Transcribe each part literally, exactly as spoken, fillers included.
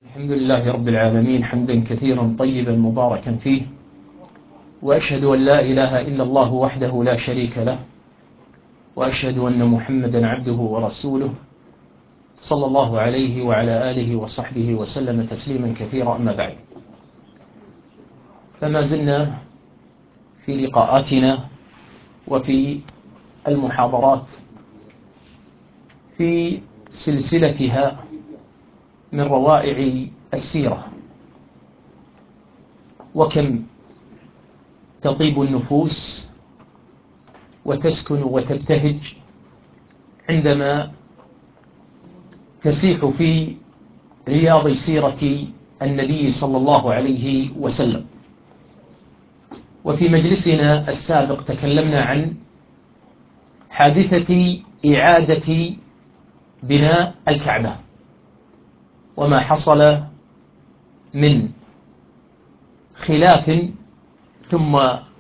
الحمد لله رب العالمين حمدا كثيرا طيبا مباركا فيه، وأشهد أن لا إله إلا الله وحده لا شريك له، وأشهد أن محمدا عبده ورسوله صلى الله عليه وعلى آله وصحبه وسلم تسليما كثيرا. أما بعد، فما زلنا في لقاءاتنا وفي المحاضرات في سلسلتها من روائع السيرة. وكم تطيب النفوس وتسكن وتبتهج عندما تسيح في رياض سيرة النبي صلى الله عليه وسلم. وفي مجلسنا السابق تكلمنا عن حادثة إعادة بناء الكعبة وما حصل من خلاف، ثم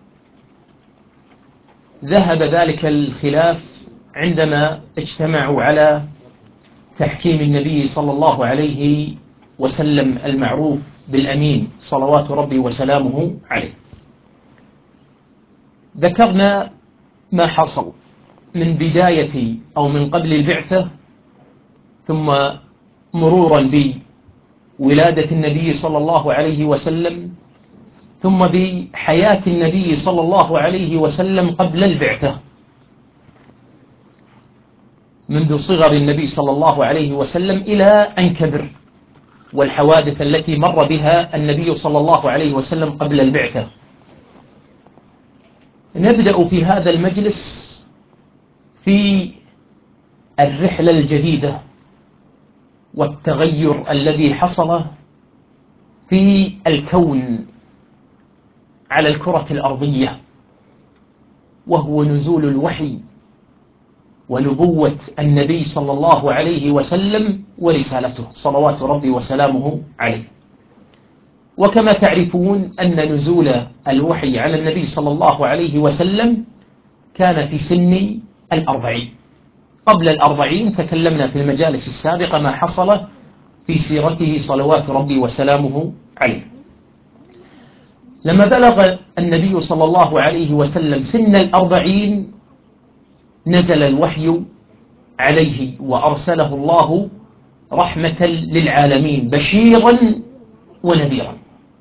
ذهب ذلك الخلاف عندما اجتمعوا على تحكيم النبي صلى الله عليه وسلم المعروف بالأمين صلوات ربي وسلامه عليه. ذكرنا ما حصل من بداية أو من قبل البعثة، ثم مرورا بولادة النبي صلى الله عليه وسلم، ثم بحياة النبي صلى الله عليه وسلم قبل البعثة منذ صغر النبي صلى الله عليه وسلم إلى أن كبر، والحوادث التي مر بها النبي صلى الله عليه وسلم قبل البعثة. نبدأ في هذا المجلس في الرحلة الجديدة والتغير الذي حصل في الكون على الكرة الأرضية، وهو نزول الوحي ونبوة النبي صلى الله عليه وسلم ورسالته صلوات ربي وسلامه عليه. وكما تعرفون أن نزول الوحي على النبي صلى الله عليه وسلم كان في سن الأربعين. قبل الأربعين تكلمنا في المجالس السابقة ما حصل في سيرته صلوات ربي وسلامه عليه. لما بلغ النبي صلى الله عليه وسلم سن الأربعين نزل الوحي عليه، وأرسله الله رحمة للعالمين بشيرا ونذيرا.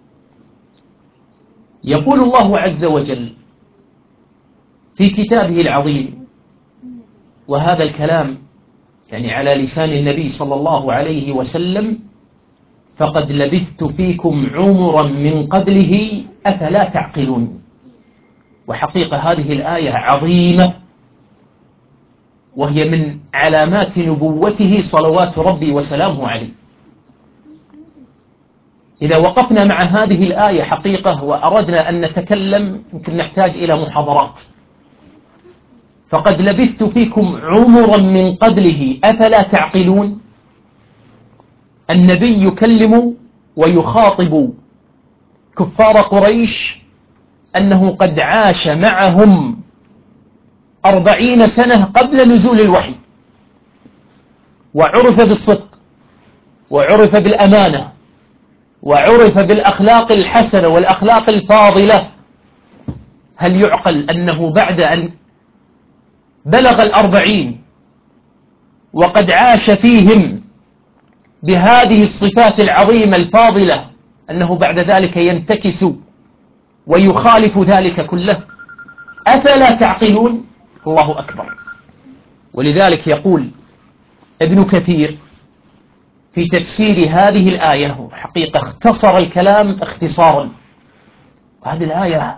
يقول الله عز وجل في كتابه العظيم، وهذا الكلام يعني على لسان النبي صلى الله عليه وسلم: فقد لبثت فيكم عمرا من قبله أفلا تعقلون. وحقيقة هذه الآية عظيمة، وهي من علامات نبوته صلوات ربي وسلامه عليه. إذا وقفنا مع هذه الآية حقيقة وأردنا أن نتكلم يمكن نحتاج إلى محاضرات. فقد لبثت فيكم عمرا من قبله أفلا تعقلون. النبي يكلم ويخاطب كفار قريش أنه قد عاش معهم أربعين سنة قبل نزول الوحي، وعرف بالصدق، وعرف بالأمانة، وعرف بالأخلاق الحسنة والأخلاق الفاضلة. هل يعقل أنه بعد أن بلغ الأربعين وقد عاش فيهم بهذه الصفات العظيمة الفاضلة أنه بعد ذلك ينتكس ويخالف ذلك كله؟ أفلا تعقلون؟ الله أكبر. ولذلك يقول ابن كثير في تفسير هذه الآية، حقيقة اختصر الكلام اختصارا. هذه الآية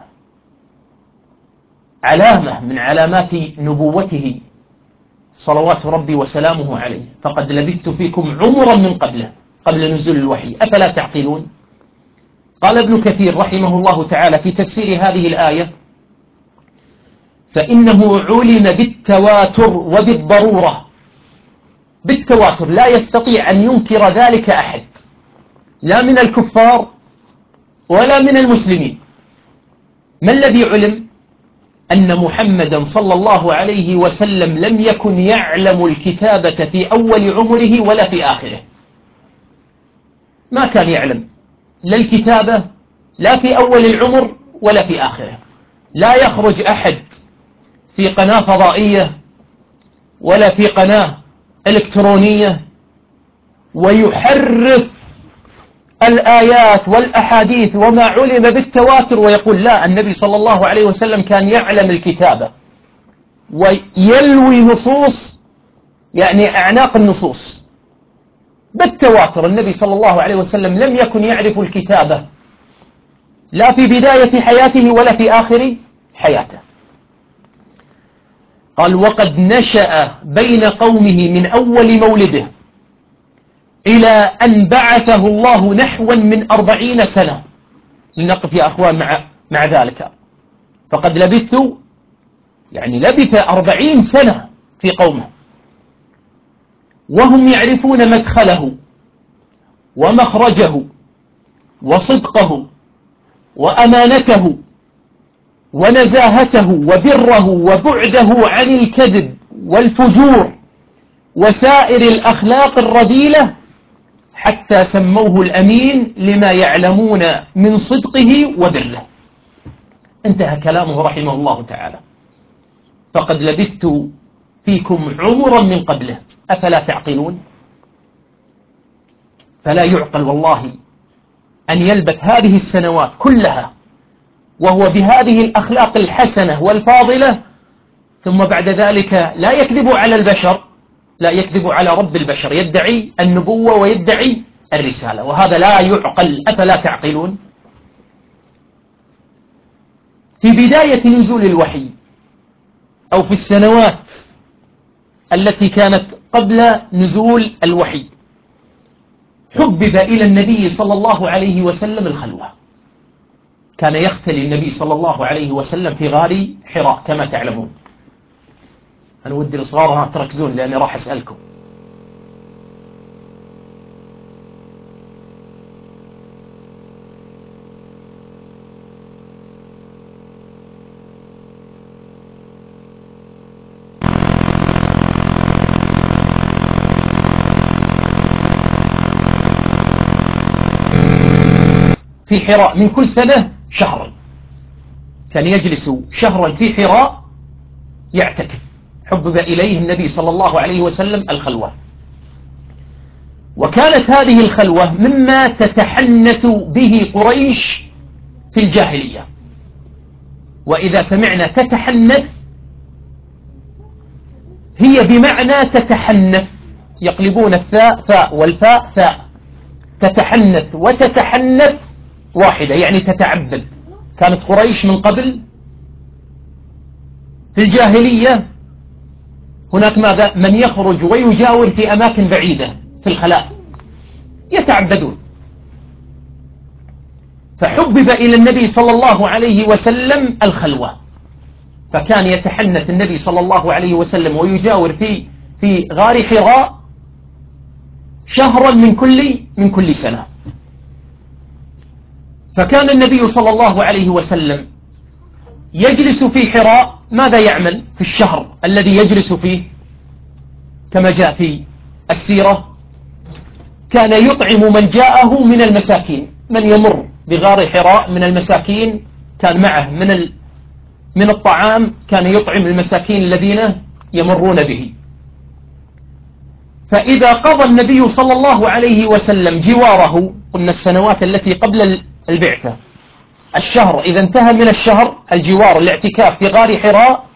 علامة من علامات نبوته صلوات ربي وسلامه عليه. فقد لبثت فيكم عمرا من قبله، قبل نزول الوحي، أفلا تعقلون؟ قال ابن كثير رحمه الله تعالى في تفسير هذه الآية: فإنه علم بالتواتر وبالضرورة. بالتواتر لا يستطيع أن ينكر ذلك أحد، لا من الكفار ولا من المسلمين. ما الذي علم؟ أن محمدا صلى الله عليه وسلم لم يكن يعلم الكتابة في أول عمره ولا في آخره. ما كان يعلم لا الكتابة لا في أول العمر ولا في آخره. لا يخرج أحد في قناة فضائية ولا في قناة إلكترونية ويحرف الآيات والأحاديث وما علم بالتواتر ويقول لا، النبي صلى الله عليه وسلم كان يعلم الكتابة ويلوي نصوص، يعني أعناق النصوص بالتواتر. النبي صلى الله عليه وسلم لم يكن يعرف الكتابة لا في بداية حياته ولا في آخر حياته. قال وقد نشأ بين قومه من أول مولده إلى أن بعثه الله نحوا من أربعين سنة. لنقف يا أخوان مع, مع ذلك. فقد لبثت يعني لبث أربعين سنة في قومه وهم يعرفون مدخله ومخرجه وصدقه وأمانته ونزاهته وبره وبعده عن الكذب والفجور وسائر الأخلاق الرذيلة، حتى سموه الأمين لما يعلمون من صدقه وبره. انتهى كلامه رحمه الله تعالى. فقد لبثت فيكم عمرا من قبله أفلا تعقلون. فلا يعقل والله أن يلبث هذه السنوات كلها وهو بهذه الأخلاق الحسنة والفاضلة، ثم بعد ذلك لا يكذب على البشر، لا يكذب على رب البشر، يدعي النبوة ويدعي الرسالة، وهذا لا يعقل. أفلا تعقلون. في بداية نزول الوحي أو في السنوات التي كانت قبل نزول الوحي حبب إلى النبي صلى الله عليه وسلم الخلوة. كان يختلي النبي صلى الله عليه وسلم في غار حراء كما تعلمون. أنا ودي الصغار تركزون لأني راح أسألكم. في حراء من كل سنة شهرا، كان يجلس شهرا في حراء يعتكف. حبب إليه النبي صلى الله عليه وسلم الخلوة، وكانت هذه الخلوة مما تتحنث به قريش في الجاهلية. وإذا سمعنا تتحنث هي بمعنى تتحنث، يقلبون الثاء ثاء والفاء ثاء. تتحنث وتتحنث واحدة، يعني تتعبد. كانت قريش من قبل في الجاهلية هناك ماذا؟ من يخرج ويجاور في أماكن بعيدة في الخلاء يتعبدون. فحبب إلى النبي صلى الله عليه وسلم الخلوة، فكان يتحنث النبي صلى الله عليه وسلم ويجاور في في غار حراء شهرا من كل من كل سنة. فكان النبي صلى الله عليه وسلم يجلس في حراء. ماذا يعمل في الشهر الذي يجلس فيه؟ كما جاء في السيرة كان يطعم من جاءه من المساكين، من يمر بغار حراء من المساكين كان معه من ال... من الطعام، كان يطعم المساكين الذين يمرون به. فإذا قضى النبي صلى الله عليه وسلم جواره، قلنا السنوات التي قبل البعثة، الشهر إذا انتهى من الشهر الجوار الاعتكاف في غار حراء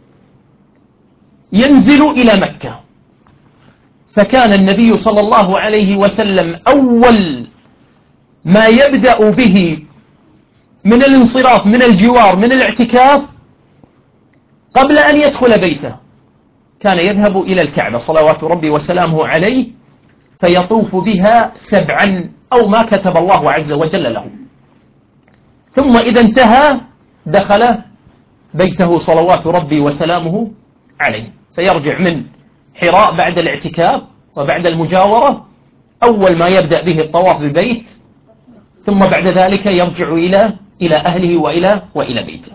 ينزل إلى مكة. فكان النبي صلى الله عليه وسلم أول ما يبدأ به من الانصراف من الجوار من الاعتكاف قبل أن يدخل بيته كان يذهب إلى الكعبة صلوات ربي وسلامه عليه، فيطوف بها سبعا أو ما كتب الله عز وجل له. ثم إذا انتهى دخل بيته صلوات ربي وسلامه عليه، فيرجع من حراء بعد الاعتكاف وبعد المجاورة أول ما يبدأ به الطواف بالبيت، ثم بعد ذلك يرجع إلى إلى أهله وإلى وإلى بيته.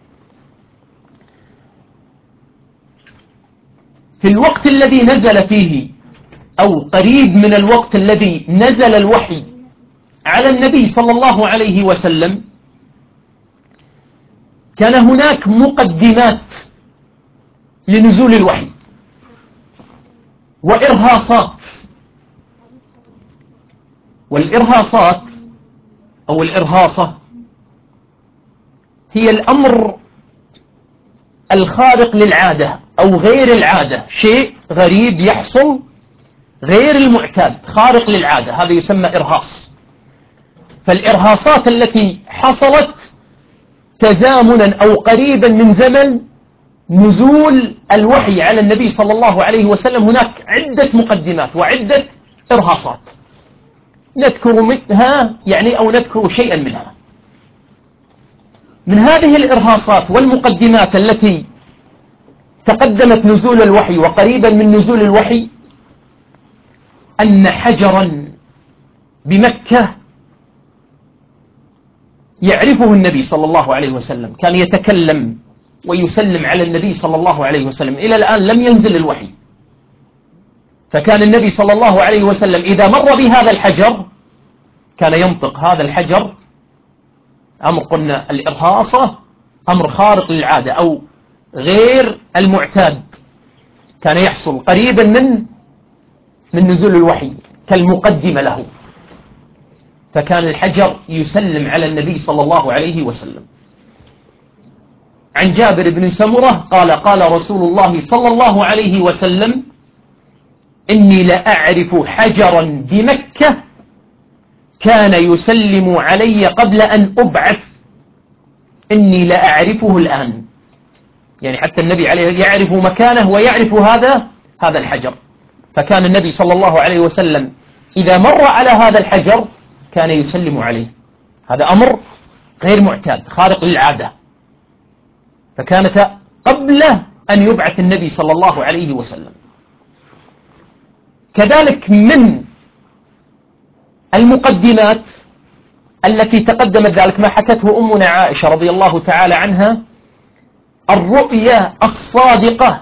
في الوقت الذي نزل فيه أو قريب من الوقت الذي نزل الوحي على النبي صلى الله عليه وسلم كان هناك مقدمات لنزول الوحي وإرهاصات، والإرهاصات أو الإرهاصة هي الأمر الخارق للعادة أو غير العادة، شيء غريب يحصل غير المعتاد خارق للعادة، هذا يسمى إرهاص. فالإرهاصات التي حصلت تزامنا أو قريبا من زمن نزول الوحي على النبي صلى الله عليه وسلم هناك عدة مقدمات وعدة إرهاصات نذكر منها يعني أو نذكر شيئا منها. من هذه الإرهاصات والمقدمات التي تقدمت نزول الوحي وقريبا من نزول الوحي أن حجرا بمكة يعرفه النبي صلى الله عليه وسلم كان يتكلم ويسلم على النبي صلى الله عليه وسلم. إلى الآن لم ينزل الوحي، فكان النبي صلى الله عليه وسلم إذا مر بهذا الحجر كان ينطق هذا الحجر. أمر قلنا الإرهاصة أمر خارق للعادة أو غير المعتاد كان يحصل قريبا من من نزول الوحي كالمقدمة له، فكان الحجر يسلم على النبي صلى الله عليه وسلم. عن جابر بن سمرة قال قال رسول الله صلى الله عليه وسلم إني لأعرف حجرا بمكة كان يسلم علي قبل أن أبعث إني لأعرفه الآن، يعني حتى النبي عليه يعرف مكانه ويعرف هذا هذا الحجر. فكان النبي صلى الله عليه وسلم إذا مر على هذا الحجر كان يسلم عليه. هذا أمر غير معتاد خارق للعادة، فكانت قبل أن يبعث النبي صلى الله عليه وسلم. كذلك من المقدمات التي تقدمت ذلك ما حكته أمنا عائشة رضي الله تعالى عنها، الرؤيا الصادقة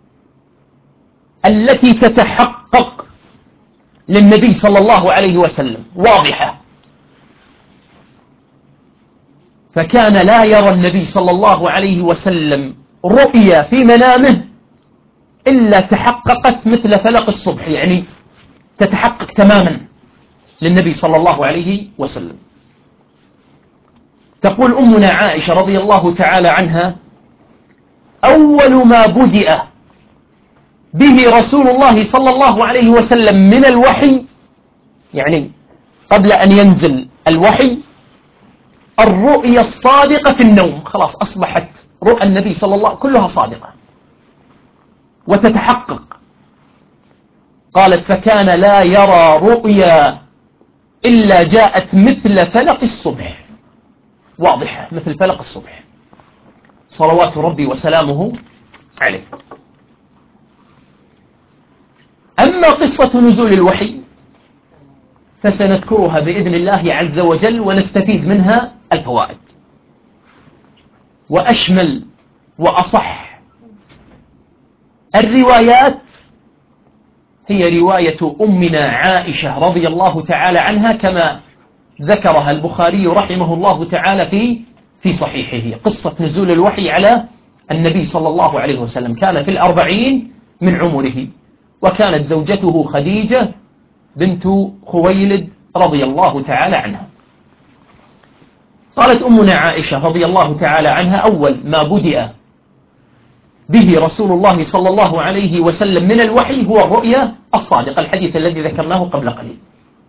التي تتحقق للنبي صلى الله عليه وسلم واضحة. فكان لا يرى النبي صلى الله عليه وسلم رؤيا في منامه إلا تحققت مثل فلق الصبح، يعني تتحقق تماما للنبي صلى الله عليه وسلم. تقول أمنا عائشة رضي الله تعالى عنها أول ما بدأ به رسول الله صلى الله عليه وسلم من الوحي، يعني قبل أن ينزل الوحي، الرؤيا الصادقة في النوم. خلاص أصبحت رؤى النبي صلى الله عليه وسلم كلها صادقة وتتحقق. قالت فكان لا يرى رؤيا إلا جاءت مثل فلق الصبح، واضحة مثل فلق الصبح صلوات ربي وسلامه عليه. أما قصة نزول الوحي فسنذكرها بإذن الله عز وجل ونستفيد منها الفوائد. وأشمل وأصح الروايات هي رواية أمنا عائشة رضي الله تعالى عنها كما ذكرها البخاري رحمه الله تعالى في في صحيحه. قصة نزول الوحي على النبي صلى الله عليه وسلم كان في الأربعين من عمره، وكانت زوجته خديجة بنت خويلد رضي الله تعالى عنها. قالت أمنا عائشة رضي الله تعالى عنها أول ما بدأ به رسول الله صلى الله عليه وسلم من الوحي هو الرؤيا الصادقة، الحديث الذي ذكرناه قبل قليل.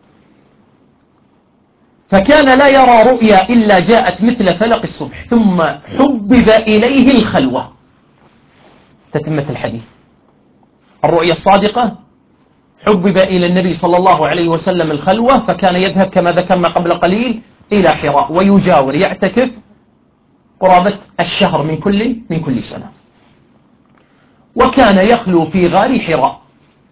فكان لا يرى رؤيا إلا جاءت مثل فلق الصبح ثم حبب إليه الخلوة. تتمة الحديث الرؤيا الصادقة حبب إلى النبي صلى الله عليه وسلم الخلوة، فكان يذهب كما ذكرنا قبل قليل إلى حراء ويجاور يعتكف قرابة الشهر من كل من كل سنة، وكان يخلو في غار حراء.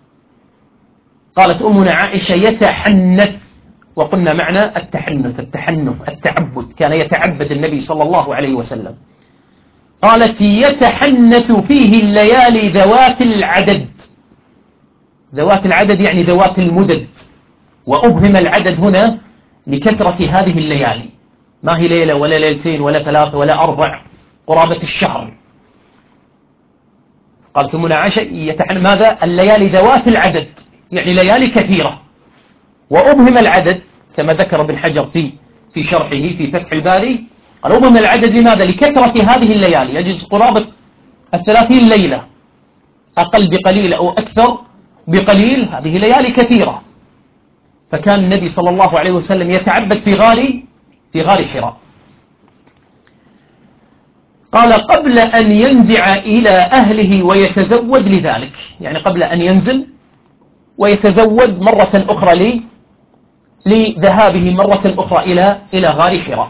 قالت أمنا عائشة يتحنث، وقلنا معنى التحنث التحنف التعبد، كان يتعبد النبي صلى الله عليه وسلم. قالت يتحنث فيه الليالي ذوات العدد. ذوات العدد يعني ذوات المدد، وأبهم العدد هنا لكثرة هذه الليالي، ما هي ليلة ولا ليلتين ولا ثلاثة ولا أربع، قرابة الشهر. قالت أمنا عائشة يتحن ماذا؟ الليالي ذوات العدد، يعني ليالي كثيرة. وأبهم العدد كما ذكر ابن حجر في في شرحه في فتح الباري، قال أبهم العدد لماذا؟ لكثرة هذه الليالي، يجوز قرابة الثلاثين ليلة، أقل بقليل أو أكثر بقليل، هذه ليالي كثيرة. فكان النبي صلى الله عليه وسلم يتعبد في غار في غار حراء. قال قبل أن ينزع إلى أهله ويتزود لذلك، يعني قبل أن ينزل ويتزود مرة أخرى لي لذهابه مرة أخرى إلى إلى غار حراء.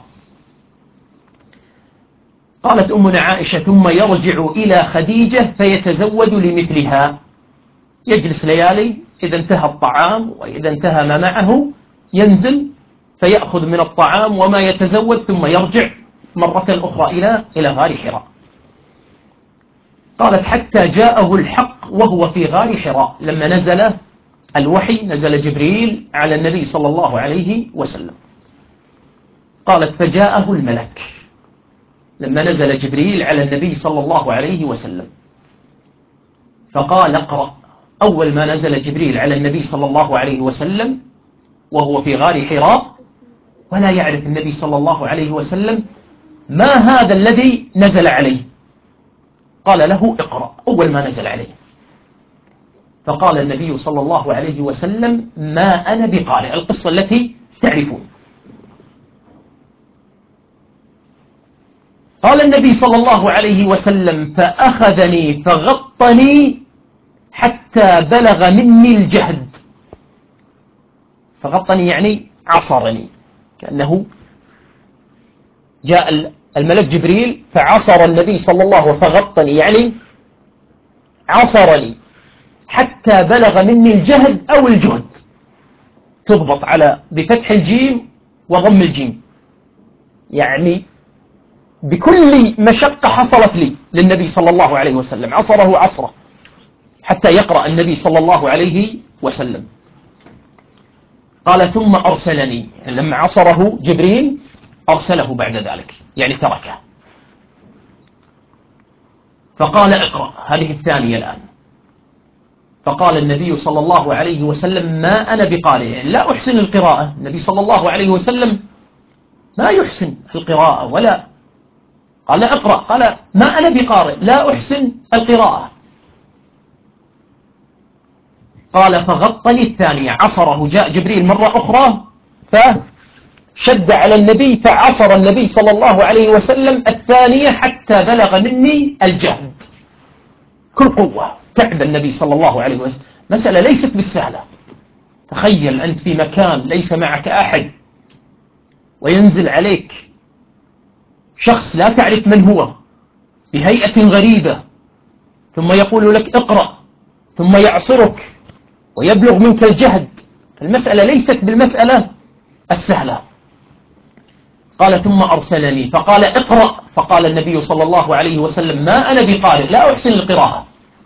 قالت أمنا عائشة ثم يرجع إلى خديجة فيتزود لمثلها، يجلس ليالي، إذا انتهى الطعام وإذا انتهى ما معه ينزل فيأخذ من الطعام وما يتزود، ثم يرجع مرة أخرى إلى إلى غار حراء. قالت حتى جاءه الحق وهو في غار حراء، لما نزل الوحي، نزل جبريل على النبي صلى الله عليه وسلم. قالت فجاءه الملك، لما نزل جبريل على النبي صلى الله عليه وسلم فقال اقرأ. أول ما نزل جبريل على النبي صلى الله عليه وسلم وهو في غار حراء، ولا يعرف النبي صلى الله عليه وسلم ما هذا الذي نزل عليه، قال له اقرأ أول ما نزل عليه. فقال النبي صلى الله عليه وسلم ما أنا بقارئ، القصة التي تعرفون. قال النبي صلى الله عليه وسلم فأخذني فغطني حتى بلغ مني الجهد. فغطني يعني عصرني، كأنه جاء الملك جبريل فعصر النبي صلى الله عليه وسلم، فغطني يعني عصرني حتى بلغ مني الجهد أو الجهد، تضبط على بفتح الجيم وضم الجيم، يعني بكل مشقة حصلت لي للنبي صلى الله عليه وسلم، عصره عصره حتى يقرأ النبي صلى الله عليه وسلم. قال ثم أرسلني، يعني لما عصره جبريل أرسله بعد ذلك، يعني تركه. فقال اقرأ، هذه الثانية الآن. فقال النبي صلى الله عليه وسلم ما أنا بقارئ، يعني لا أحسن القراءة. النبي صلى الله عليه وسلم ما يحسن القراءة ولا، قال اقرأ، قال ما أنا بقارئ لا أحسن القراءة. قال فغطني الثانية، عصره، جاء جبريل مرة أخرى فشد على النبي فعصر النبي صلى الله عليه وسلم الثانية حتى بلغ مني الجهد، كل قوة، تعب النبي صلى الله عليه وسلم. مسألة ليست بالسهلة. تخيل أنت في مكان ليس معك أحد وينزل عليك شخص لا تعرف من هو بهيئة غريبة، ثم يقول لك اقرأ، ثم يعصرك ويبلغ منك الجهد. المسألة ليست بالمسألة السهلة. قال ثم أرسلني فقال اقرأ، فقال النبي صلى الله عليه وسلم ما أنا بقارئ لا أحسن القراءة.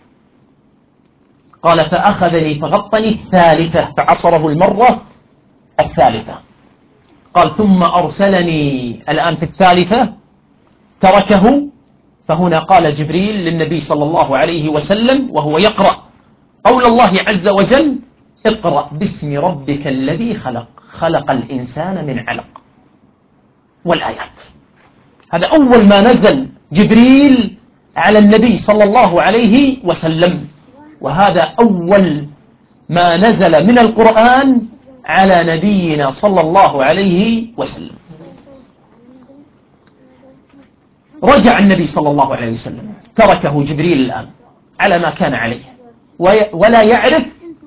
قال فأخذني فغطني الثالثة، فعصره المرة الثالثة. قال ثم أرسلني الآن في الثالثة تركه. فهنا قال جبريل للنبي صلى الله عليه وسلم وهو يقرأ قول الله عز وجل اقرأ باسم ربك الذي خلق خلق الإنسان من علق، والآيات. هذا أول ما نزل جبريل على النبي صلى الله عليه وسلم، وهذا أول ما نزل من القرآن على نبينا صلى الله عليه وسلم. رجع النبي صلى الله عليه وسلم، تركه جبريل الآن على ما كان عليه، ولا يعرف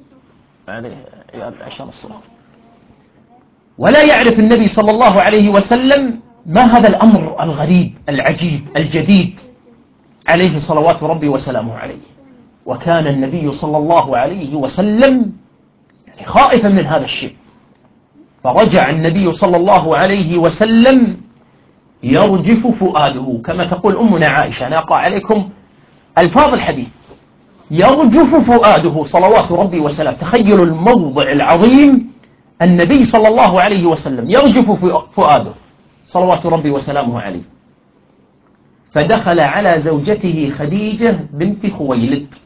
ولا يعرف النبي صلى الله عليه وسلم ما هذا الأمر الغريب العجيب الجديد عليه صلوات ربي وسلامه عليه. وكان النبي صلى الله عليه وسلم يعني خائفا من هذا الشيء. فرجع النبي صلى الله عليه وسلم يرجف فؤاده، كما تقول أمنا عائشة، أنا أقرأ عليكم ألفاظ الحديث، يرجف فؤاده صلوات ربي وسلامه. تخيلوا الموضع العظيم النبي صلى الله عليه وسلم يرجف فؤاده صلوات ربي وسلامه عليه، فدخل على زوجته خديجة بنت خويلد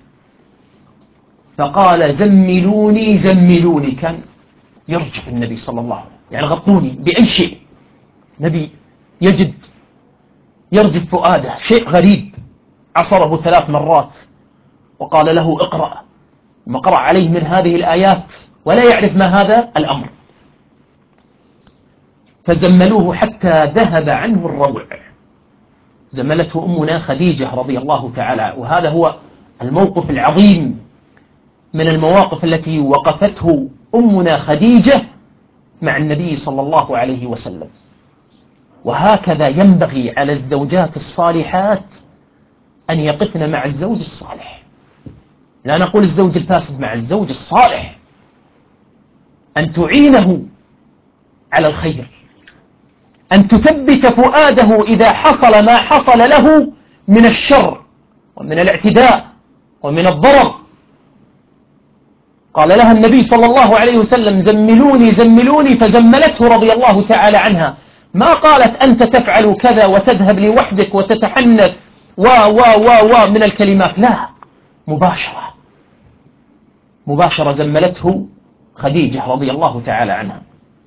فقال زملوني زملوني. كان يرجف النبي صلى الله عليه وسلم، يعني غطوني بأي شيء. نبي يجد يرجف فؤاده شيء غريب. عصره ثلاث مرات وقال له اقرأ، ثم قرأ عليه من هذه الآيات ولا يعرف ما هذا الأمر، فزملوه حتى ذهب عنه الروع. زملته أمنا خديجة رضي الله تعالى. وهذا هو الموقف العظيم من المواقف التي وقفته أمنا خديجة مع النبي صلى الله عليه وسلم. وهكذا ينبغي على الزوجات الصالحات أن يقفن مع الزوج الصالح. لا نقول الزوج الفاسد، مع الزوج الصالح، أن تعينه على الخير، أن تثبت فؤاده إذا حصل ما حصل له من الشر ومن الاعتداء ومن الضرر. قال لها النبي صلى الله عليه وسلم زملوني زملوني، فزملته رضي الله تعالى عنها. ما قالت أنت تفعل كذا وتذهب لوحدك وتتحنث و و و و من الكلمات، لا، مباشرة مباشرة زملته خديجة رضي الله تعالى عنها.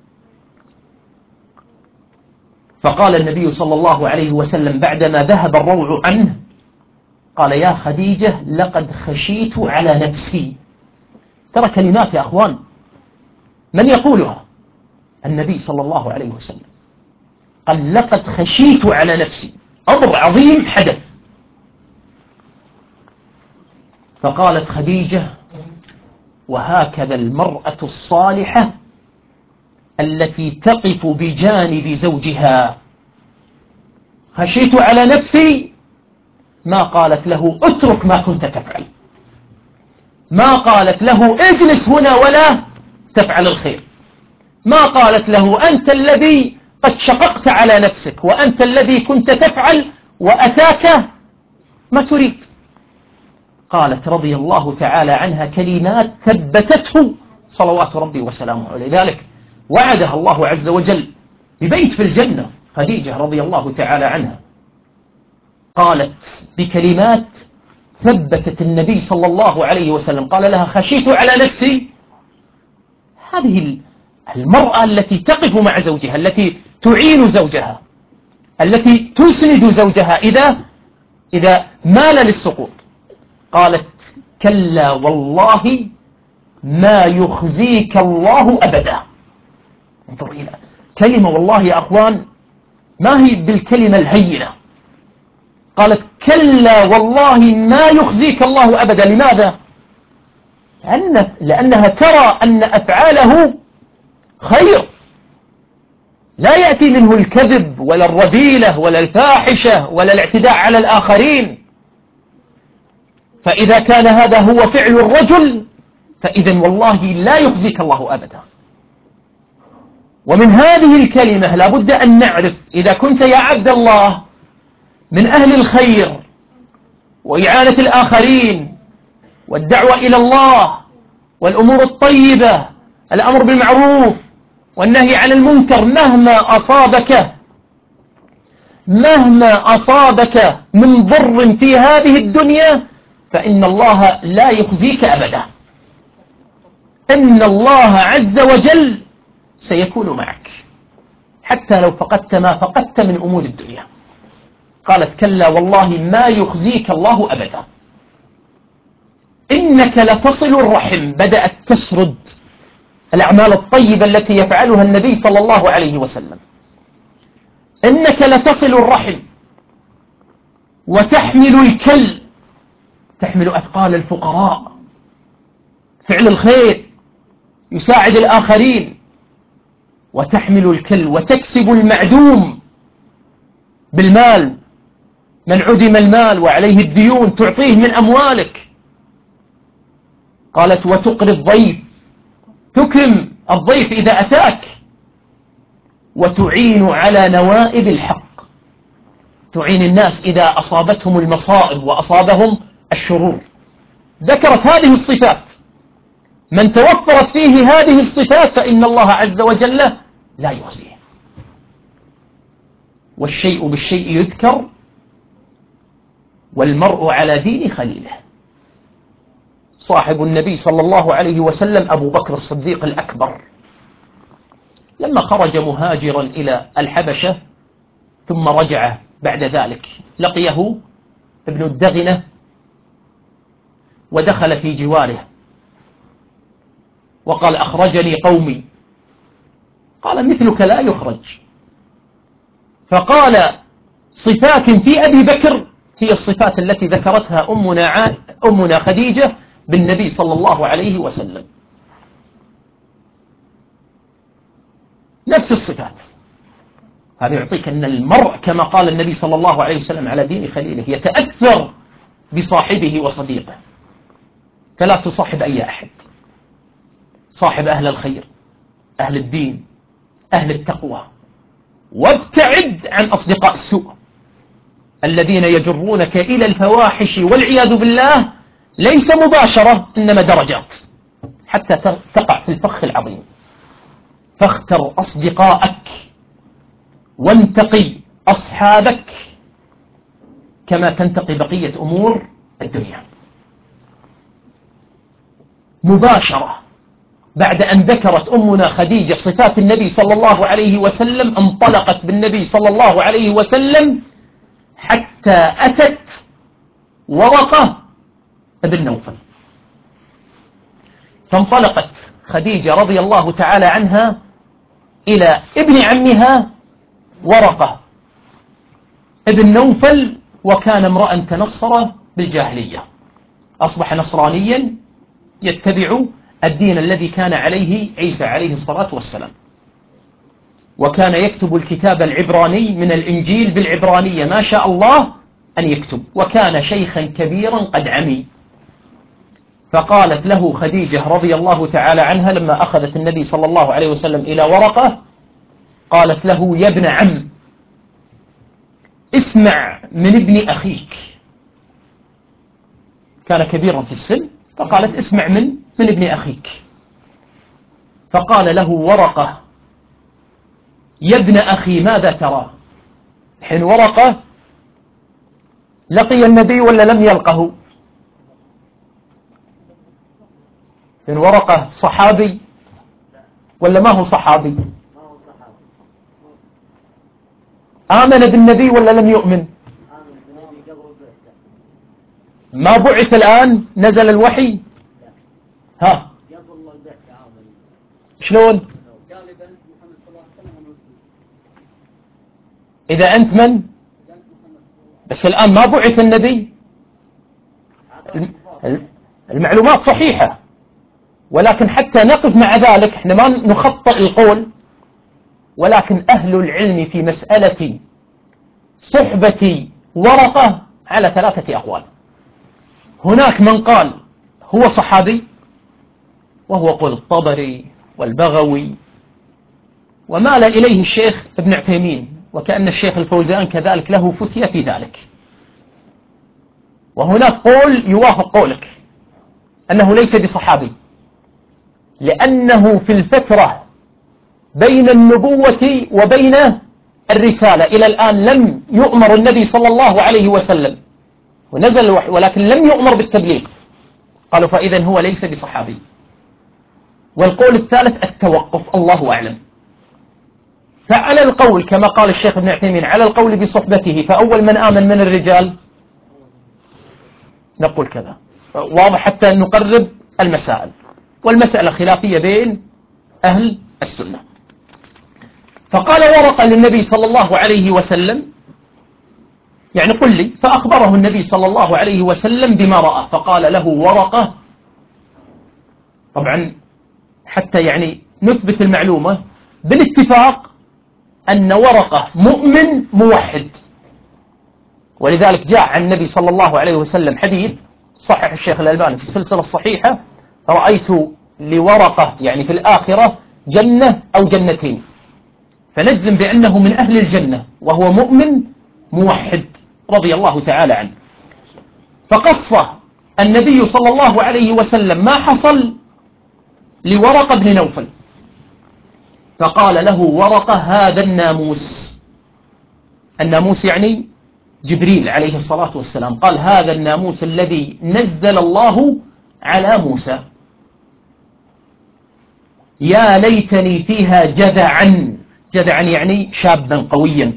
فقال النبي صلى الله عليه وسلم بعدما ذهب الروع عنه، قال يا خديجة لقد خشيت على نفسي. ترى كلمات يا أخوان، من يقولها؟ النبي صلى الله عليه وسلم قال لقد خشيت على نفسي، أمر عظيم حدث. فقالت خديجة وهكذا المرأة الصالحة التي تقف بجانب زوجها. خشيت على نفسي، ما قالت له اترك ما كنت تفعل، ما قالت له اجلس هنا ولا تفعل الخير، ما قالت له أنت الذي قد شققت على نفسك وأنت الذي كنت تفعل وأتاك ما تريد. قالت رضي الله تعالى عنها كلمات ثبتته صلوات ربي وسلامه عليه. لذلك وعدها الله عز وجل ببيت في الجنة خديجة رضي الله تعالى عنها. قالت بكلمات ثبتت النبي صلى الله عليه وسلم، قال لها خشيت على نفسي. هذه المرأة التي تقف مع زوجها، التي تعين زوجها، التي تسند زوجها إذا إذا مال للسقوط. قالت كلا والله ما يخزيك الله أبدا. انظر إلى كلمة، والله يا أخوان ما هي بالكلمة الهينة. قالت كلا والله ما يخزيك الله أبدا. لماذا؟ لأن لأنها ترى أن أفعاله خير، لا يأتي منه الكذب ولا الرذيلة ولا الفاحشة ولا الاعتداء على الآخرين. فإذا كان هذا هو فعل الرجل فإذا والله لا يخزيك الله أبدا. ومن هذه الكلمة لابد أن نعرف إذا كنت يا عبد الله من أهل الخير وإعانة الآخرين والدعوة إلى الله والأمور الطيبة، الأمر بالمعروف والنهي عن المنكر، مهما أصابك مهما أصابك من ضر في هذه الدنيا فإن الله لا يخزيك أبدا. إن الله عز وجل سيكون معك حتى لو فقدت ما فقدت من أمور الدنيا. قالت كلا والله ما يخزيك الله أبدا، إنك لتصل الرحم. بدأت تسرد الأعمال الطيبة التي يفعلها النبي صلى الله عليه وسلم. إنك لتصل الرحم وتحمل الكل، تحمل أثقال الفقراء، فعل الخير، يساعد الآخرين، وتحمل الكل وتكسب المعدوم بالمال. من عدم المال وعليه الديون تعطيه من أموالك. قالت وتقري الضيف، تكرم الضيف إذا أتاك، وتعين على نوائب الحق، تعين الناس إذا أصابتهم المصائب وأصابهم الشرور. ذكرت هذه الصفات من توفرت فيه هذه الصفات فإن الله عز وجل لا يخزيه. والشيء بالشيء يذكر والمرء على دين خليله. صاحب النبي صلى الله عليه وسلم أبو بكر الصديق الأكبر لما خرج مهاجرا إلى الحبشة ثم رجع بعد ذلك لقيه ابن الدغنة ودخل في جواره وقال أخرجني قومي. قال مثلك لا يخرج. فقال صفات في أبي بكر هي الصفات التي ذكرتها أمنا, ع... أمنا خديجة بالنبي صلى الله عليه وسلم، نفس الصفات. هذا يعطيك أن المرء كما قال النبي صلى الله عليه وسلم على دين خليله يتأثر بصاحبه وصديقه. فلا تصاحب أي أحد، صاحب أهل الخير، أهل الدين، أهل التقوى، وابتعد عن أصدقاء السوء الذين يجرونك إلى الفواحش والعياذ بالله، ليس مباشرة إنما درجات حتى تقع في الفخ العظيم. فاختر أصدقائك وانتقي أصحابك كما تنتقي بقية أمور الدنيا. مباشرة بعد أن ذكرت أمنا خديجة صفات النبي صلى الله عليه وسلم انطلقت بالنبي صلى الله عليه وسلم حتى أتت ورقة ابن نوفل. فانطلقت خديجة رضي الله تعالى عنها إلى ابن عمها ورقة ابن نوفل، وكان امرأ تنصر بالجاهلية، أصبح نصرانيا يتبع الدين الذي كان عليه عيسى عليه الصلاة والسلام، وكان يكتب الكتاب العبراني من الإنجيل بالعبرانية ما شاء الله أن يكتب، وكان شيخا كبيرا قد عمي. فقالت له خديجة رضي الله تعالى عنها لما أخذت النبي صلى الله عليه وسلم إلى ورقة، قالت له يا ابن عم اسمع من ابن أخيك. كان كبيرا في السن، فقالت اسمع من من ابن أخيك. فقال له ورقة يا ابن أخي ماذا ترى؟ حين ورقة لقي النبي ولا لم يلقه؟ حين ورقة صحابي ولا ما هو صحابي؟ آمن بالنبي ولا لم يؤمن؟ ما بعث الآن، نزل الوحي. ها شلون؟ إذا أنت من؟ بس الآن ما بعث النبي. المعلومات صحيحة، ولكن حتى نقف مع ذلك احنا ما نخطئ القول، ولكن أهل العلم في مسألة صحبة ورقة على ثلاثة أقوال. هناك من قال هو صحابي، وهو قول الطبري والبغوي، ومال إليه الشيخ ابن عثيمين، وكأن الشيخ الفوزان كذلك له فتية في ذلك. وهناك قول يوافق قولك أنه ليس بصحابي، لأنه في الفترة بين النبوة وبين الرسالة إلى الآن لم يؤمر النبي صلى الله عليه وسلم، ونزل الوحي ولكن لم يؤمر بالتبليغ. قالوا فإذا هو ليس بصحابي. والقول الثالث التوقف، الله أعلم. فعلى القول كما قال الشيخ ابن عثيمين على القول بصحبته، فأول من آمن من الرجال نقول كذا، واضح حتى نقرب المسائل، والمسألة خلافية بين أهل السنة. فقال ورقة للنبي صلى الله عليه وسلم يعني قل لي، فأخبره النبي صلى الله عليه وسلم بما رأى. فقال له ورقة، طبعا حتى يعني نثبت المعلومة بالاتفاق أن ورقة مؤمن موحد، ولذلك جاء عن النبي صلى الله عليه وسلم حديث صحح الشيخ الألباني في السلسلة الصحيحة: رأيت لورقة يعني في الآخرة جنة أو جنتين، فنجزم بأنه من أهل الجنة وهو مؤمن موحد رضي الله تعالى عنه. فقص النبي صلى الله عليه وسلم ما حصل لورقة بن نوفل، فقال له ورقة هذا الناموس، الناموس يعني جبريل عليه الصلاة والسلام، قال هذا الناموس الذي نزل الله على موسى، يا ليتني فيها جذعا، جذعا يعني شابا قويا،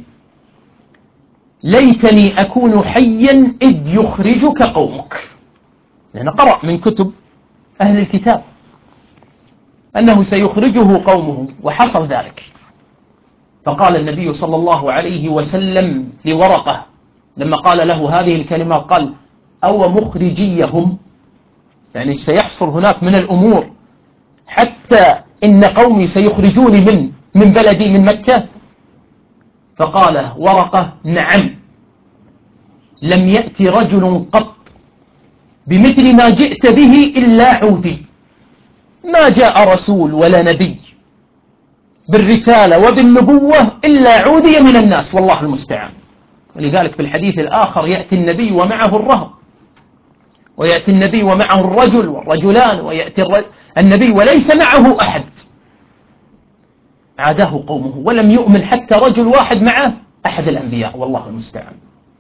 ليتني أكون حيا إذ يخرجك قومك. لأنه قرأ من كتب أهل الكتاب أنه سيخرجه قومه، وحصل ذلك. فقال النبي صلى الله عليه وسلم لورقة لما قال له هذه الكلمات، قال أو مخرجيهم، يعني سيحصل هناك من الأمور حتى إن قومي سيخرجوني من من بلدي من مكة. فقال ورقة نعم، لم يأتي رجل قط بمثل ما جئت به إلا عوذي، ما جاء رسول ولا نبي بالرسالة وبالنبوة إلا عوذي من الناس، والله المستعان. ولذلك في الحديث الآخر يأتي النبي ومعه الرهب، ويأتي النبي ومعه الرجل والرجلان، ويأتي النبي وليس معه أحد، عاداه قومه ولم يؤمن حتى رجل واحد معه أحد الأنبياء، والله المستعان.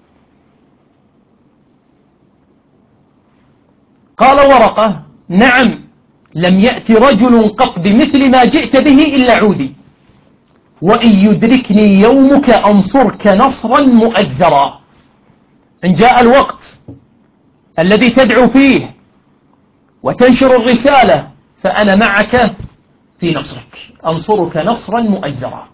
قال ورقة نعم، لم يأتي رجل قط بمثل ما جئت به إلا عوذي، وإن يدركني يومك أنصرك نصرا مؤزرا. إن جاء الوقت الذي تدعو فيه وتنشر الرسالة فأنا معك في نصرك، أنصرك نصرا مؤزرا.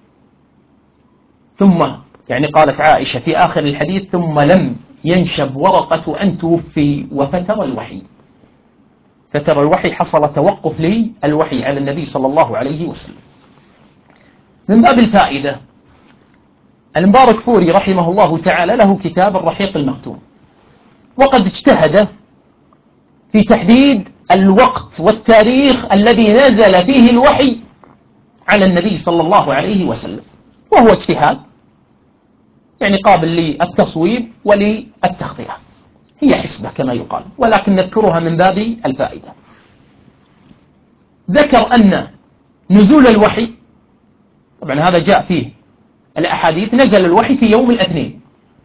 ثم يعني قالت عائشة في آخر الحديث ثم لم ينشب ورقة أن توفي وفتر الوحي، فتر الوحي، حصل توقف لي الوحي على النبي صلى الله عليه وسلم. من باب الفائدة، المبارك فوري رحمه الله تعالى له كتاب الرحيق المختوم، وقد اجتهد في تحديد الوقت والتاريخ الذي نزل فيه الوحي على النبي صلى الله عليه وسلم، وهو اجتهاد يعني قابل للتصويب وللتخطئة، هي حسبة كما يقال، ولكن نذكرها من باب الفائدة. ذكر أن نزول الوحي، طبعا هذا جاء فيه الأحاديث، نزل الوحي في يوم الاثنين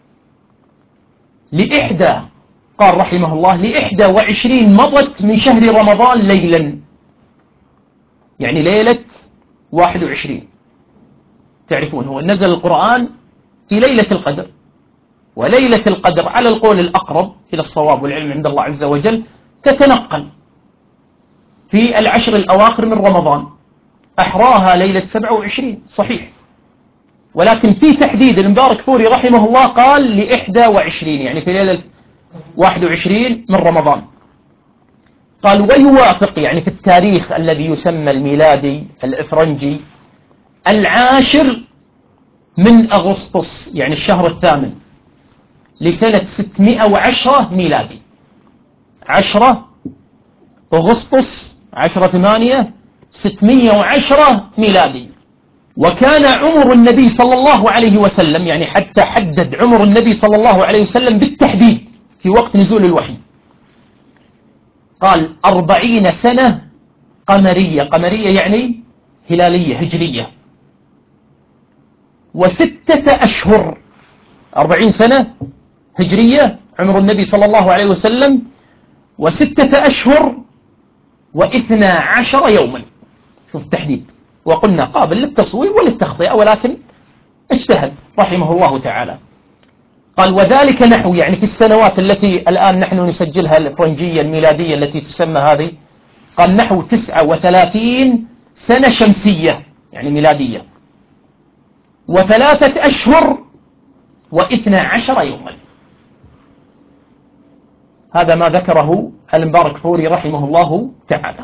لإحدى، قال رحمه الله لإحدى وعشرين مضت من شهر رمضان ليلا، يعني ليلة واحد وعشرين. تعرفون هو نزل القرآن في ليلة القدر، وليلة القدر على القول الأقرب إلى الصواب والعلم عند الله عز وجل تتنقل في العشر الأواخر من رمضان، أحراها ليلة سبعة وعشرين صحيح، ولكن في تحديد المبارك فوري رحمه الله قال لإحدى وعشرين، يعني في ليلة واحد وعشرين من رمضان. قال ويوافق يعني في التاريخ الذي يسمى الميلادي الإفرنجي العاشر من أغسطس، يعني الشهر الثامن لسنة ستمائة وعشرة ميلادي، عشرة أغسطس عشرة ثمانية ستمائة وعشرة ميلادي. وكان عمر النبي صلى الله عليه وسلم، يعني حتى حدد عمر النبي صلى الله عليه وسلم بالتحديد في وقت نزول الوحي، قال أربعين سنة قمرية، قمرية يعني هلالية هجرية، وستة أشهر، أربعين سنة هجرية عمر النبي صلى الله عليه وسلم، وستة أشهر واثنى عشر يوما. شوف التحديد، وقلنا قابل للتصويب وللتخطئة، ولكن اجتهد رحمه الله تعالى. قال وذلك نحو، يعني في السنوات التي الآن نحن نسجلها الفرنجية الميلادية التي تسمى هذه، قال نحو تسعة وثلاثين سنة شمسية يعني ميلادية، وثلاثة أشهر واثنى عشر يوما. هذا ما ذكره المبارك فوري رحمه الله تعالى.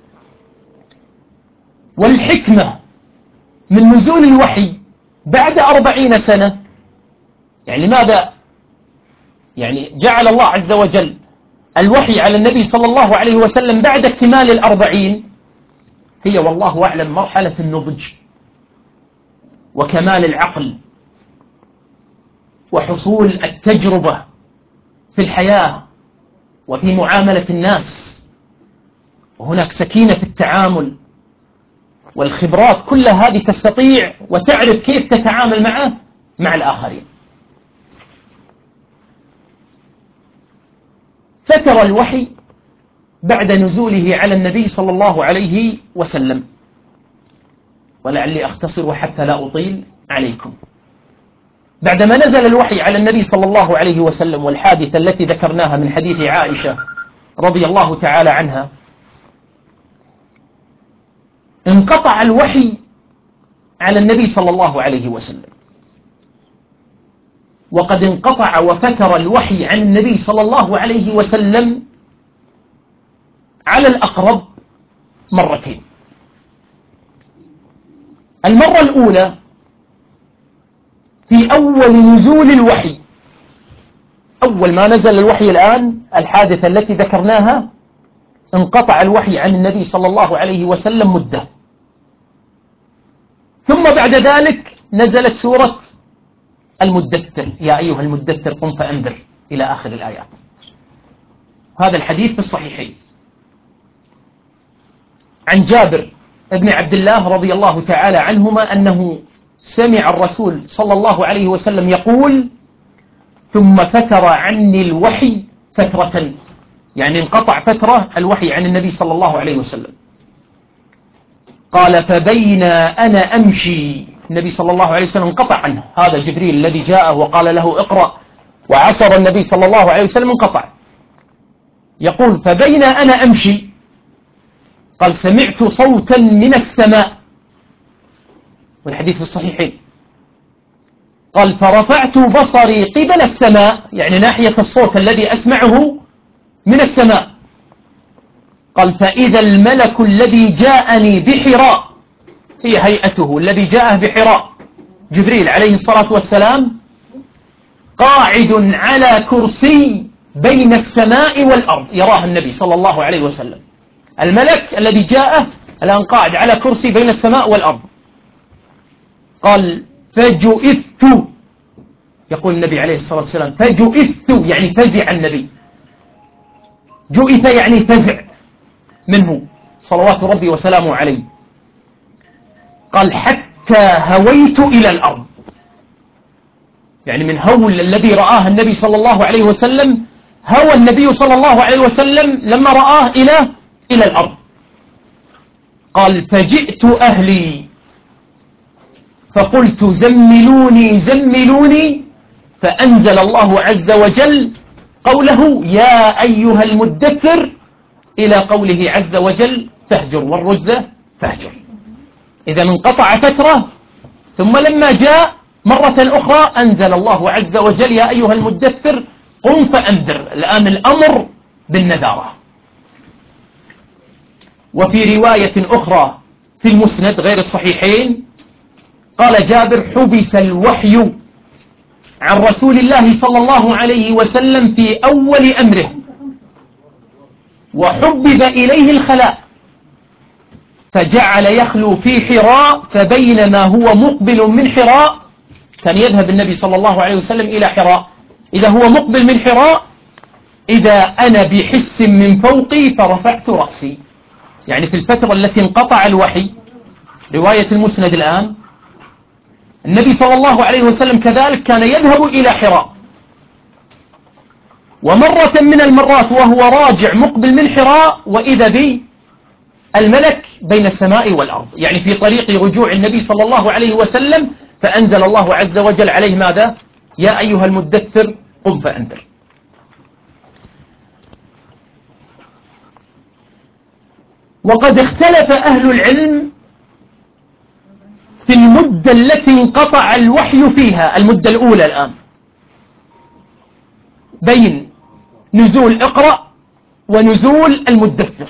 والحكمة من نزول الوحي بعد أربعين سنة، يعني لماذا يعني جعل الله عز وجل الوحي على النبي صلى الله عليه وسلم بعد اكتمال الأربعين؟ هي والله أعلم مرحلة النضج وكمال العقل وحصول التجربة في الحياة وفي معاملة الناس، وهناك سكينة في التعامل، والخبرات كل هذه تستطيع وتعرف كيف تتعامل معه مع الآخرين. فتر الوحي بعد نزوله على النبي صلى الله عليه وسلم، ولعلي أختصر حتى لا أطيل عليكم. بعدما نزل الوحي على النبي صلى الله عليه وسلم، والحادثة التي ذكرناها من حديث عائشة رضي الله تعالى عنها، انقطع الوحي على النبي صلى الله عليه وسلم، وقد انقطع وفتر الوحي عن النبي صلى الله عليه وسلم على الأقرب مرتين. المرة الأولى في أول نزول الوحي، أول ما نزل الوحي الآن، الحادثة التي ذكرناها، انقطع الوحي عن النبي صلى الله عليه وسلم مدة، ثم بعد ذلك نزلت سورة المدثر، يا أيها المدثر قم فأنذر، إلى آخر الآيات. هذا الحديث في الصحيحين عن جابر ابن عبد الله رضي الله تعالى عنهما أنه سمع الرسول صلى الله عليه وسلم يقول: ثم فتر عني الوحي فترة، يعني انقطع فترة الوحي عن النبي صلى الله عليه وسلم. قال: فبين أنا أمشي، النبي صلى الله عليه وسلم انقطع عنه، هذا جبريل الذي جاءه وقال له اقرأ وعصر النبي صلى الله عليه وسلم انقطع. يقول: فبين أنا أمشي، قال: سمعت صوتا من السماء، والحديث في الصحيحين، قال: فرفعت بصري قبل السماء، يعني ناحية الصوت الذي أسمعه من السماء. قال: فإذا الملك الذي جاءني بحراء، هي هيئته الذي جاءه بحراء، جبريل عليه الصلاة والسلام، قاعد على كرسي بين السماء والأرض، يراه النبي صلى الله عليه وسلم، الملك الذي جاءه الآن قاعد على كرسي بين السماء والأرض. قال: فجئثت، يقول النبي عليه الصلاة والسلام، فجئثت يعني فزع النبي، جئث يعني فزع منه صلوات ربي وسلامه عليه. قال: حتى هويت إلى الأرض، يعني من هول الذي رآه النبي صلى الله عليه وسلم، هوى النبي صلى الله عليه وسلم لما رآه إلى إلى الأرض. قال: فجئت أهلي فقلت زملوني زملوني، فأنزل الله عز وجل قوله: يا أيها المدثر، إلى قوله عز وجل: فاهجر والرجز فاهجر. إذا انقطع فترة، ثم لما جاء مرة أخرى أنزل الله عز وجل: يا أيها المدثر قم فأنذر، الآن الأمر بالنذارة. وفي رواية أخرى في المسند غير الصحيحين، قال جابر: حبس الوحي عن رسول الله صلى الله عليه وسلم في أول أمره، وحبب إليه الخلاء، فجعل يخلو في حراء، فبينما هو مقبل من حراء، كان يذهب النبي صلى الله عليه وسلم إلى حراء، إذا هو مقبل من حراء إذا أنا بحس من فوقي فرفعت رأسي، يعني في الفترة التي انقطع الوحي، رواية المسند الآن، النبي صلى الله عليه وسلم كذلك كان يذهب إلى حراء، ومرة من المرات وهو راجع مقبل من حراء وإذا بي الملك بين السماء والأرض، يعني في طريق رجوع النبي صلى الله عليه وسلم، فأنزل الله عز وجل عليه ماذا؟ يا أيها المدثر قم فأنذر. وقد اختلف أهل العلم في المدة التي انقطع الوحي فيها، المدة الأولى الآن، بين نزول اقرأ ونزول المدثر.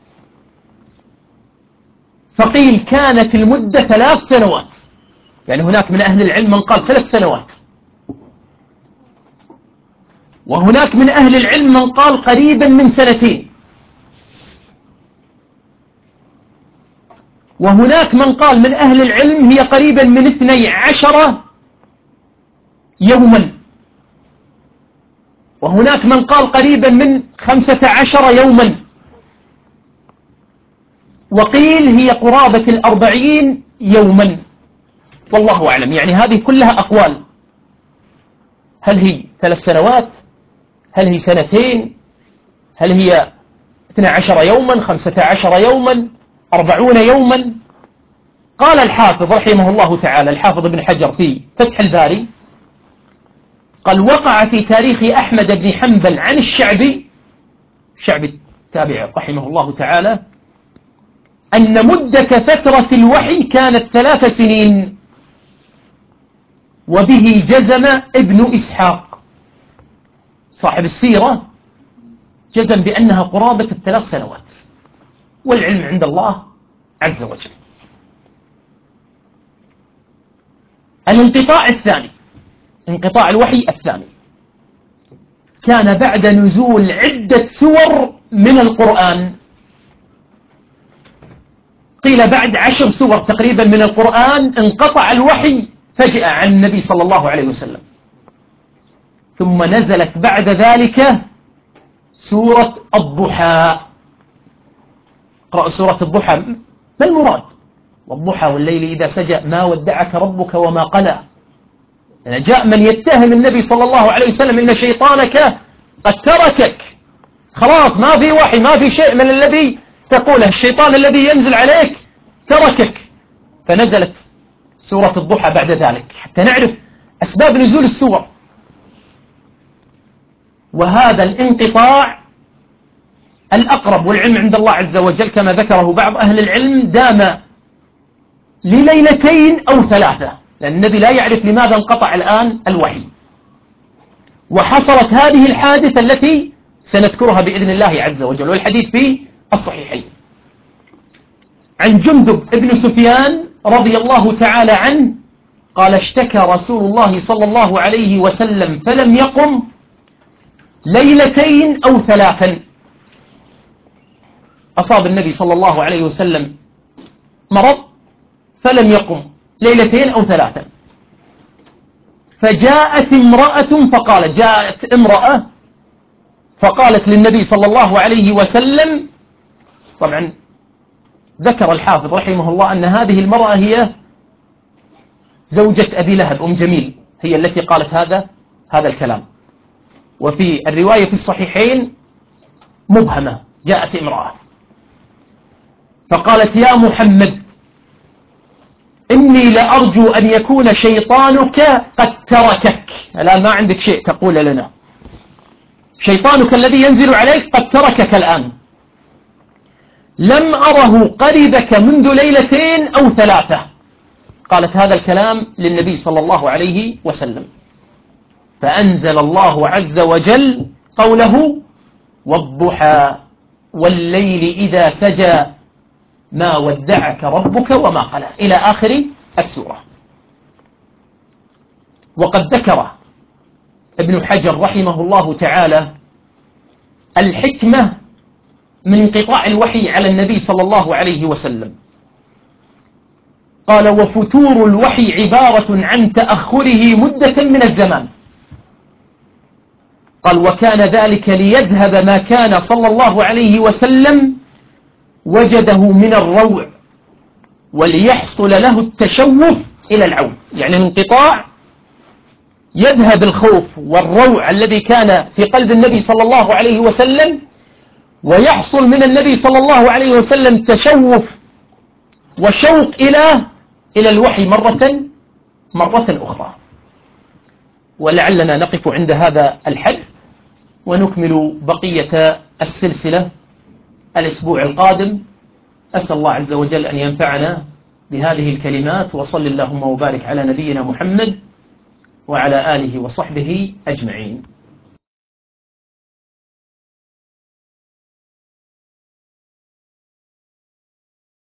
فقيل كانت المدة ثلاث سنوات، يعني هناك من أهل العلم من قال ثلاث سنوات، وهناك من أهل العلم من قال قريبا من سنتين، وهناك من قال من أهل العلم هي قريبا من اثني عشر يوما، وهناك من قال قريبا من خمسة عشر يوما. وقيل هي قرابة الأربعين يوما، والله أعلم. يعني هذه كلها أقوال، هل هي ثلاث سنوات، هل هي سنتين، هل هي اثنى عشر يوما، خمسة عشر يوما، أربعون يوما. قال الحافظ رحمه الله تعالى، الحافظ ابن حجر في فتح الباري، قال وقع في تاريخ أحمد بن حنبل عن الشعبي، الشعبي التابع رحمه الله تعالى، أن مدة فترة الوحي كانت ثلاث سنين، وبه جزم ابن إسحاق صاحب السيرة، جزم بأنها قرابة الثلاث سنوات، والعلم عند الله عز وجل. الانقطاع الثاني، انقطاع الوحي الثاني، كان بعد نزول عدة سور من القرآن. قيل بعد عشر سور تقريبا من القرآن انقطع الوحي فجأة عن النبي صلى الله عليه وسلم، ثم نزلت بعد ذلك سورة الضحى. اقرأ سورة الضحى، ما المراد؟ والضحى والليل إذا سجى ما ودعك ربك وما قلى. جاء من يتهم النبي صلى الله عليه وسلم إن شيطانك قد تركك، خلاص ما في وحي، ما في شيء من الذي تقوله، الشيطان الذي ينزل عليك تركك. فنزلت سورة الضحى بعد ذلك حتى نعرف أسباب نزول السور. وهذا الانقطاع الأقرب والعلم عند الله عز وجل كما ذكره بعض أهل العلم دام لليلتين أو ثلاثة، لأن النبي لا يعرف لماذا انقطع الآن الوحي. وحصلت هذه الحادثة التي سنذكرها بإذن الله عز وجل، والحديث في الصحيحين. عن جندب ابن سفيان رضي الله تعالى عنه قال اشتكى رسول الله صلى الله عليه وسلم فلم يقم ليلتين أو ثلاثا. أصاب النبي صلى الله عليه وسلم مرض فلم يقم ليلتين أو ثلاثا، فجاءت امرأة فقالت، جاءت امرأة فقالت للنبي صلى الله عليه وسلم، طبعا ذكر الحافظ رحمه الله أن هذه المرأة هي زوجة أبي لهب أم جميل، هي التي قالت هذا هذا الكلام. وفي الرواية في الصحيحين مبهمة، جاءت امرأة فقالت يا محمد إني لأرجو أن يكون شيطانك قد تركك، الآن ما عندك شيء تقول لنا، شيطانك الذي ينزل عليك قد تركك الآن، لم أره قربك منذ ليلتين أو ثلاثة. قالت هذا الكلام للنبي صلى الله عليه وسلم، فأنزل الله عز وجل قوله والضحى والليل إذا سجى ما ودعك ربك وما قلى إلى آخر السورة. وقد ذكر ابن حجر رحمه الله تعالى الحكمة من انقطاع الوحي على النبي صلى الله عليه وسلم، قال وفتور الوحي عبارة عن تأخره مدة من الزمان. قال وكان ذلك ليذهب ما كان صلى الله عليه وسلم وجده من الروع وليحصل له التشوف إلى العود. يعني الانقطاع يذهب الخوف والروع الذي كان في قلب النبي صلى الله عليه وسلم، ويحصل من النبي صلى الله عليه وسلم تشوف وشوق إلى إلى الوحي مرة مرة أخرى. ولعلنا نقف عند هذا الحد ونكمل بقية السلسلة الأسبوع القادم. أسأل الله عز وجل أن ينفعنا بهذه الكلمات، وصل اللهم وبارك على نبينا محمد وعلى آله وصحبه أجمعين.